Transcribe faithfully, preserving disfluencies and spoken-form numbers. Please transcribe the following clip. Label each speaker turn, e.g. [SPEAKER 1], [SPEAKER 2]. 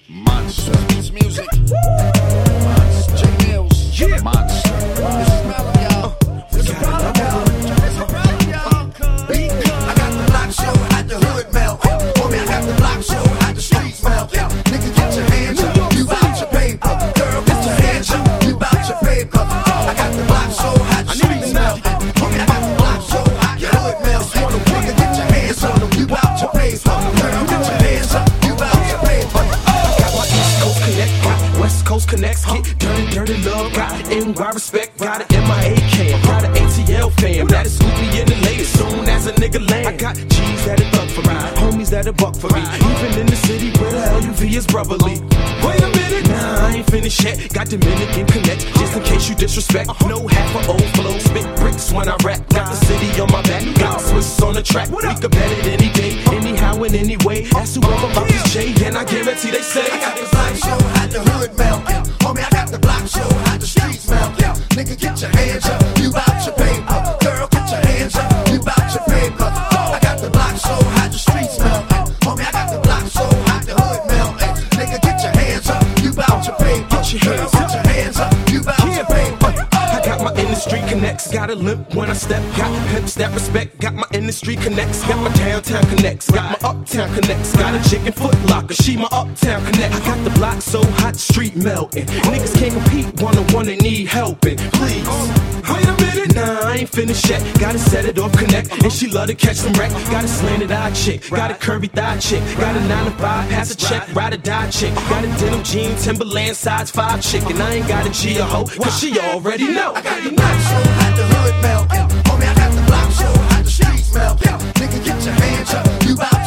[SPEAKER 1] Monster. Beats music. Monster. J Mills. Yeah. Monster. This is Mellow, y'all. It's a problem, y'all. It's a problem, y'all. I got the block show at the hood melt. Homie, I got the block show at the streets melt. Nigga, get your hands up. You out your paper. Girl, get your hands up. You out your paper. I got the block show at the streets melt. Homie, I got the block show at the hood melt. Nigga, get your hands up. You out your paper. Girl, get your hands up. You out your paper.
[SPEAKER 2] West Coast connects, get dirty, dirty love, got N Y respect, got an M I A cam, got an A T L fam, that'll scoop me in the latest, soon as a nigga land. I got G's that'll buck for me, homies that'll buck for me, even in the city where the L U V is brotherly. Wait a minute, nah, I ain't finished yet, got Dominican connect, just in case you disrespect, no half a old flow, spit bricks when I rap, got the city on my back, got Swiss on the track, we could bet it any day, anyhow and anyway, ask whoever about this J, and I guarantee they say,
[SPEAKER 1] I got the block show at the hood melt. Homie, I got the block show at the streets melt. Nigga, get your hands up. You out your paper. Girl, get your hands up. You out your paper. I got the block show at the streets melt. Homie, I got the block show at the hood melt. Nigga, get your hands up. You out your paper.
[SPEAKER 2] Get your hands
[SPEAKER 1] up. Get your hands up. You out your paper.
[SPEAKER 2] I got my industry connects, got a limp when I step, got pimps that respect, got my industry connects, got my downtown connects, got my uptown connects, got a chicken foot locker, she my uptown connect. I got the block so hot, street melting, niggas can't compete, one on one, they need helping, please. Wait a minute, nah, I ain't finished yet, gotta set it off connect, and she love to catch some wreck, got a slanted eye chick, got a curvy thigh chick, got a nine to five, pass a check, ride or die chick, got a denim jean, Timberland size five chick, and I ain't got a G or hoe, cause she already know.
[SPEAKER 1] I got the block show at the hood melt. Homie, I got the block show at the streets melt. Nigga, get your hands up. You out